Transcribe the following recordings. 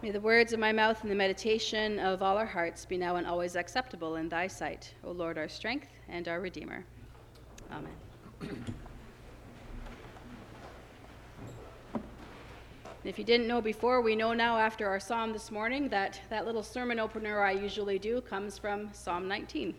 May the words of my mouth and the meditation of all our hearts be now and always acceptable in thy sight, O Lord, our strength and our Redeemer. Amen. If you didn't know before, we know now after our psalm this morning that that little sermon opener I usually do comes from Psalm 19.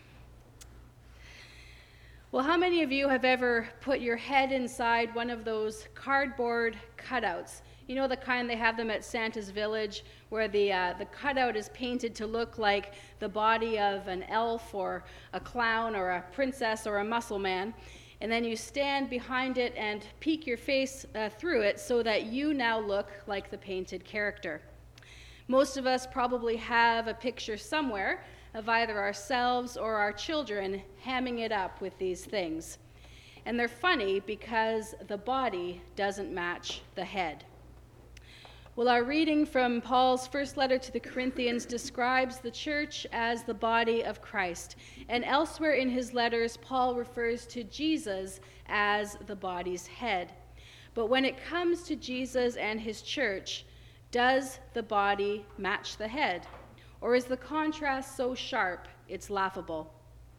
Well, how many of you have ever put your head inside one of those cardboard cutouts? You know, the kind they have them at Santa's Village, where the cutout is painted to look like the body of an elf or a clown or a princess or a muscle man. And then you stand behind it and peek your face through it so that you now look like the painted character. Most of us probably have a picture somewhere of either ourselves or our children hamming it up with these things. And they're funny because the body doesn't match the head. Well, our reading from Paul's first letter to the Corinthians describes the church as the body of Christ. And elsewhere in his letters, Paul refers to Jesus as the body's head. But when it comes to Jesus and his church, does the body match the head? Or is the contrast so sharp it's laughable?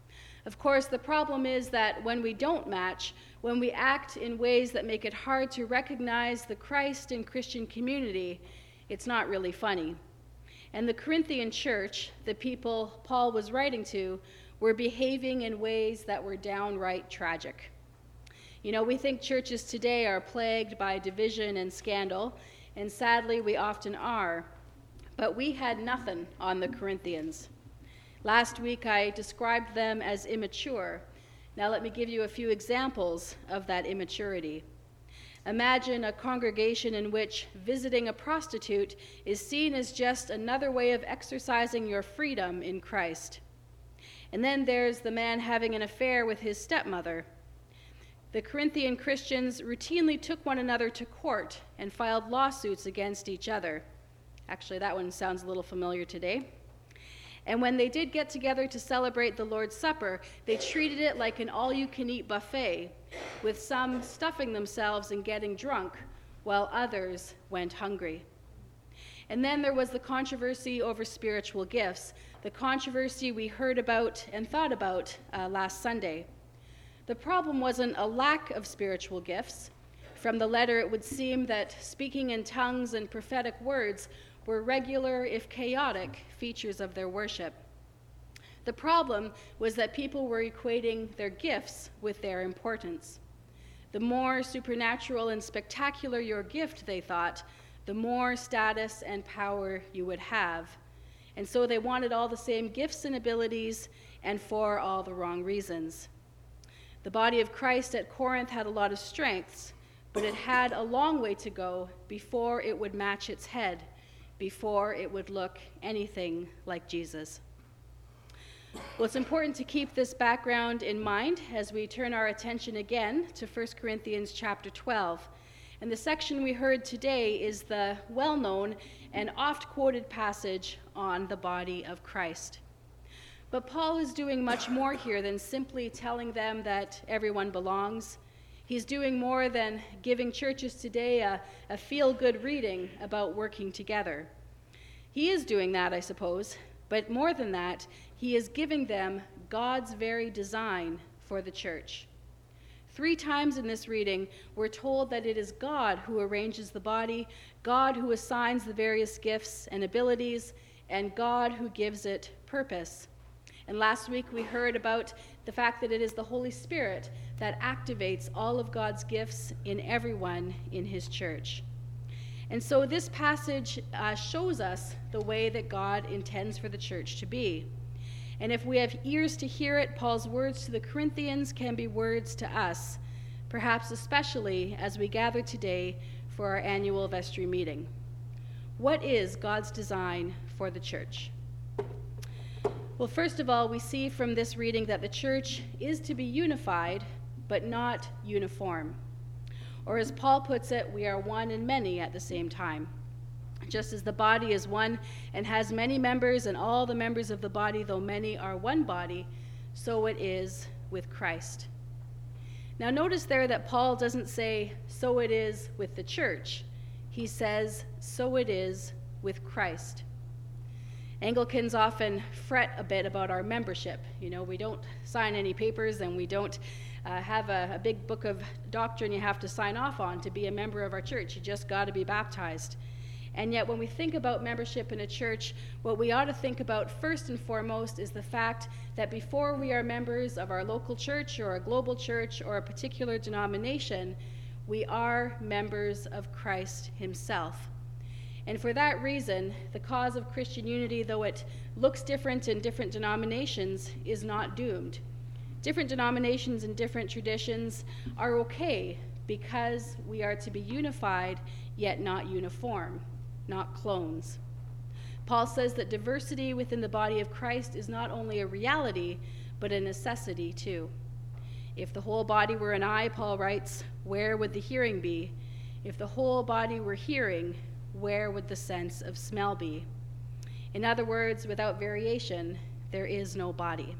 Of course, the problem is that when we don't match, when we act in ways that make it hard to recognize the Christ in Christian community, it's not really funny. And the Corinthian church, the people Paul was writing to, were behaving in ways that were downright tragic. You know, we think churches today are plagued by division and scandal, and sadly we often are. But we had nothing on the Corinthians. Last week I described them as immature. Now let me give you a few examples of that immaturity. Imagine a congregation in which visiting a prostitute is seen as just another way of exercising your freedom in Christ. And then there's the man having an affair with his stepmother. The Corinthian Christians routinely took one another to court and filed lawsuits against each other. Actually, that one sounds a little familiar today. And when they did get together to celebrate the Lord's Supper, they treated it like an all-you-can-eat buffet, with some stuffing themselves and getting drunk, while others went hungry. And then there was the controversy over spiritual gifts, the controversy we heard about and thought about last Sunday. The problem wasn't a lack of spiritual gifts. From the letter, it would seem that speaking in tongues and prophetic words were regular, if chaotic, features of their worship. The problem was that people were equating their gifts with their importance. The more supernatural and spectacular your gift, they thought, the more status and power you would have. And so they wanted all the same gifts and abilities, and for all the wrong reasons. The body of Christ at Corinth had a lot of strengths, but it had a long way to go before it would match its head, before it would look anything like Jesus. Well, it's important to keep this background in mind as we turn our attention again to 1 Corinthians chapter 12. And the section we heard today is the well-known and oft-quoted passage on the body of Christ. But Paul is doing much more here than simply telling them that everyone belongs. He's doing more than giving churches today a feel-good reading about working together. He is doing that, I suppose, but more than that, he is giving them God's very design for the church. 3 times in this reading, we're told that it is God who arranges the body, God who assigns the various gifts and abilities, and God who gives it purpose. And last week we heard about the fact that it is the Holy Spirit that activates all of God's gifts in everyone in his church. And so this passage shows us the way that God intends for the church to be. And if we have ears to hear it, Paul's words to the Corinthians can be words to us, perhaps especially as we gather today for our annual vestry meeting. What is God's design for the church? Well, first of all, we see from this reading that the church is to be unified, but not uniform. Or as Paul puts it, we are one and many at the same time. Just as the body is one and has many members, and all the members of the body, though many, are one body, so it is with Christ. Now notice there that Paul doesn't say, so it is with the church. He says, so it is with Christ. Anglicans often fret a bit about our membership. We don't sign any papers, and we don't have a big book of doctrine you have to sign off on to be a member of our church. You just got to be baptized. And yet when we think about membership in a church, what we ought to think about first and foremost is the fact that before we are members of our local church or a global church or a particular denomination, we are members of Christ himself. And for that reason, the cause of Christian unity, though it looks different in different denominations, is not doomed. Different denominations and different traditions are okay because we are to be unified, yet not uniform, not clones. Paul says that diversity within the body of Christ is not only a reality, but a necessity too. If the whole body were an eye, Paul writes, where would the hearing be? If the whole body were hearing, where would the sense of smell be? In other words, without variation, there is no body.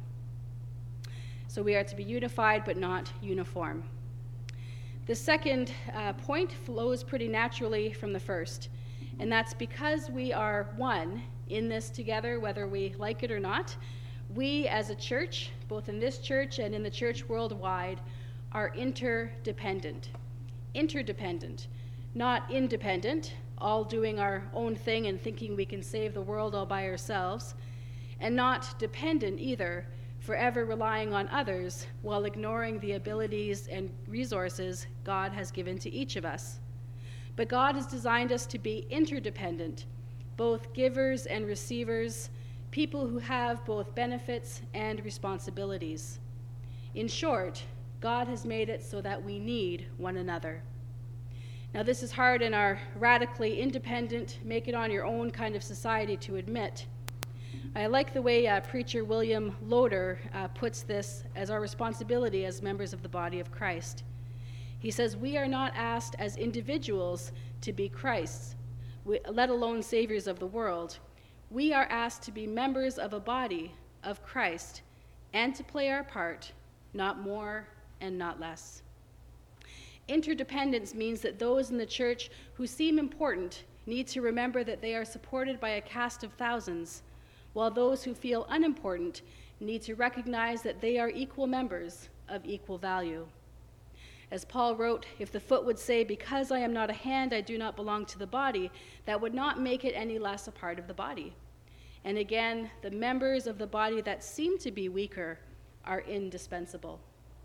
So we are to be unified but not uniform. The second point flows pretty naturally from the first, and that's because we are one in this together, whether we like it or not. We as a church, both in this church and in the church worldwide, are interdependent. Interdependent, not independent, all doing our own thing and thinking we can save the world all by ourselves, and not dependent either, forever relying on others while ignoring the abilities and resources God has given to each of us. But God has designed us to be interdependent, both givers and receivers, people who have both benefits and responsibilities. In short, God has made it so that we need one another. Now, this is hard in our radically independent, make-it-on-your-own kind of society to admit. I like the way preacher William Loader puts this as our responsibility as members of the body of Christ. He says, we are not asked as individuals to be Christ's, let alone saviors of the world. We are asked to be members of a body of Christ and to play our part, not more and not less. Interdependence means that those in the church who seem important need to remember that they are supported by a cast of thousands, while those who feel unimportant need to recognize that they are equal members of equal value. As Paul wrote, if the foot would say, because I am not a hand, I do not belong to the body, that would not make it any less a part of the body. And again, the members of the body that seem to be weaker are indispensable.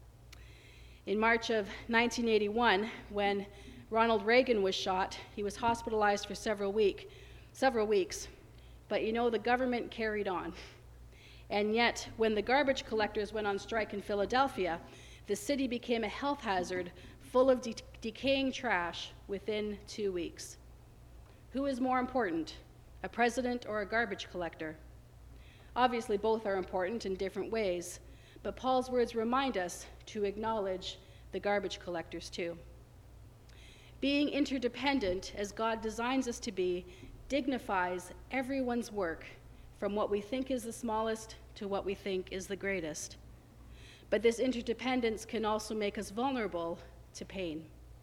In March of 1981, when Ronald Reagan was shot, he was hospitalized for several weeks. But the government carried on. And yet, when the garbage collectors went on strike in Philadelphia, the city became a health hazard full of decaying trash within 2 weeks. Who is more important, a president or a garbage collector? Obviously, both are important in different ways, but Paul's words remind us to acknowledge the garbage collectors too. Being interdependent, as God designs us to be, dignifies everyone's work, from what we think is the smallest to what we think is the greatest. But this interdependence can also make us vulnerable to pain.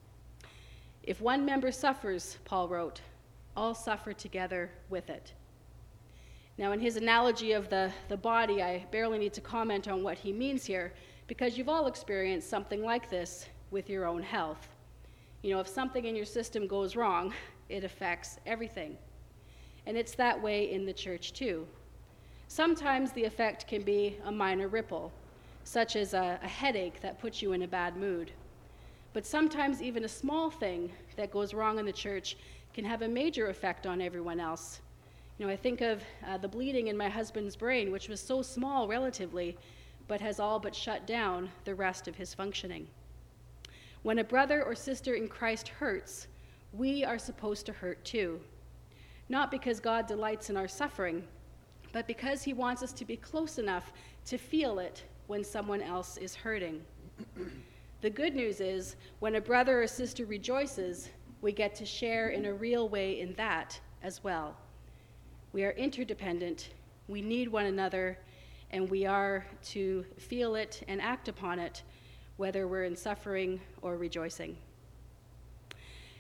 If one member suffers, Paul wrote, all suffer together with it. Now, in his analogy of the body, I barely need to comment on what he means here, because you've all experienced something like this with your own health. If something in your system goes wrong, it affects everything. And it's that way in the church too. Sometimes the effect can be a minor ripple, such as a headache that puts you in a bad mood. But sometimes even a small thing that goes wrong in the church can have a major effect on everyone else. I think of the bleeding in my husband's brain, which was so small relatively, but has all but shut down the rest of his functioning. When a brother or sister in Christ hurts, we are supposed to hurt too. Not because God delights in our suffering, but because he wants us to be close enough to feel it when someone else is hurting. The good news is, when a brother or sister rejoices, we get to share in a real way in that as well. We are interdependent, we need one another, and we are to feel it and act upon it, whether we're in suffering or rejoicing.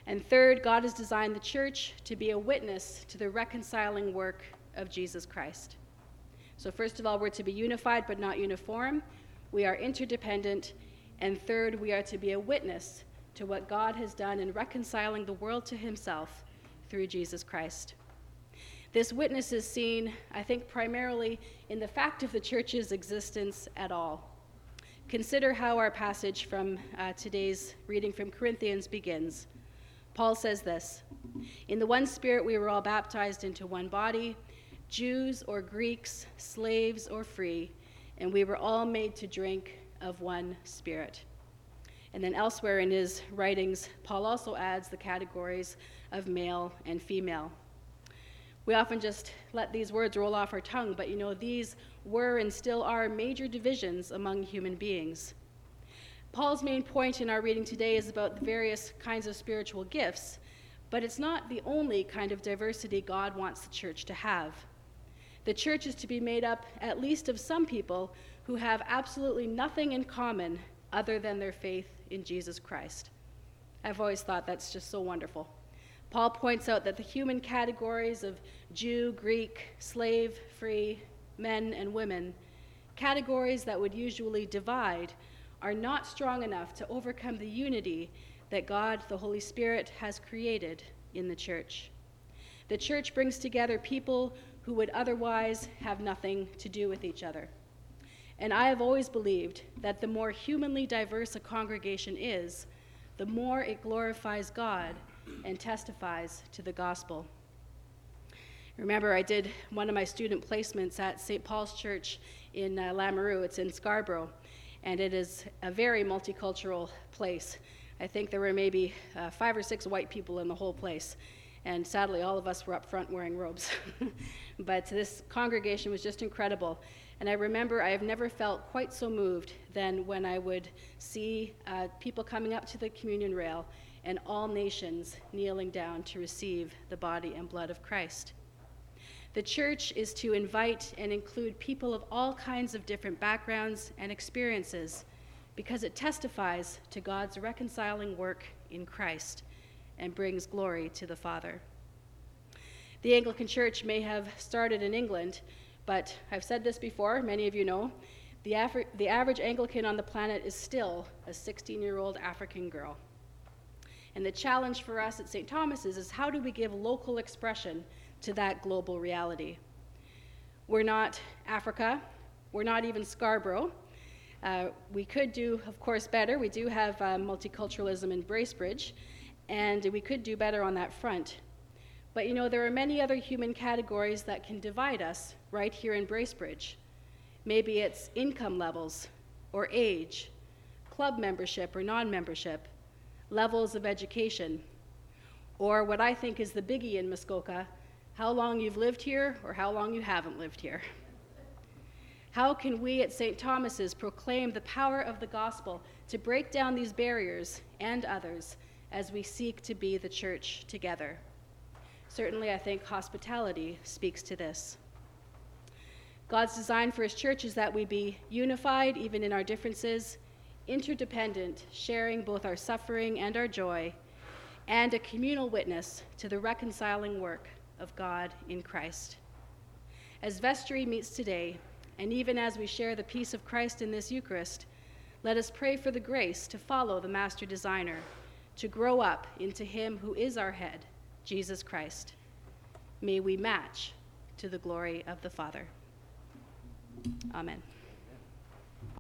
And third, God has designed the church to be a witness to the reconciling work of Jesus Christ. So first of all, we're to be unified but not uniform. We are interdependent. And third, we are to be a witness to what God has done in reconciling the world to himself through Jesus Christ. This witness is seen, I think, primarily in the fact of the church's existence at all. Consider how our passage from today's reading from Corinthians begins. Paul says this, "In the one Spirit we were all baptized into one body, Jews or Greeks, slaves or free, and we were all made to drink of one Spirit." And then elsewhere in his writings, Paul also adds the categories of male and female. We often just let these words roll off our tongue, but these were and still are major divisions among human beings. Paul's main point in our reading today is about the various kinds of spiritual gifts, but it's not the only kind of diversity God wants the church to have. The church is to be made up at least of some people who have absolutely nothing in common other than their faith in Jesus Christ. I've always thought that's just so wonderful. Paul points out that the human categories of Jew, Greek, slave, free, men, and women, categories that would usually divide, are not strong enough to overcome the unity that God, the Holy Spirit, has created in the church. The church brings together people who would otherwise have nothing to do with each other. And I have always believed that the more humanly diverse a congregation is, the more it glorifies God and testifies to the gospel. Remember, I did one of my student placements at St. Paul's Church in Lamoureux. It's in Scarborough, and it is a very multicultural place. I think there were maybe 5 or 6 white people in the whole place, and sadly all of us were up front wearing robes. But this congregation was just incredible. And I remember I have never felt quite so moved than when I would see people coming up to the communion rail and all nations kneeling down to receive the body and blood of Christ. The church is to invite and include people of all kinds of different backgrounds and experiences because it testifies to God's reconciling work in Christ and brings glory to the Father. The Anglican Church may have started in England, but I've said this before, many of you know, the average Anglican on the planet is still a 16-year-old African girl. And the challenge for us at St. Thomas's is how do we give local expression to that global reality? We're not Africa, we're not even Scarborough. We could do, of course, better. We do have multiculturalism in Bracebridge, and we could do better on that front. But there are many other human categories that can divide us right here in Bracebridge. Maybe it's income levels, or age, club membership or non-membership, levels of education, or what I think is the biggie in Muskoka, how long you've lived here or how long you haven't lived here. How can we at St. Thomas's proclaim the power of the gospel to break down these barriers and others as we seek to be the church together? Certainly, I think hospitality speaks to this. God's design for his church is that we be unified even in our differences, interdependent, sharing both our suffering and our joy, and a communal witness to the reconciling work of God in Christ. As Vestry meets today, and even as we share the peace of Christ in this Eucharist, let us pray for the grace to follow the Master Designer, to grow up into him who is our head, Jesus Christ. May we match to the glory of the Father. Amen.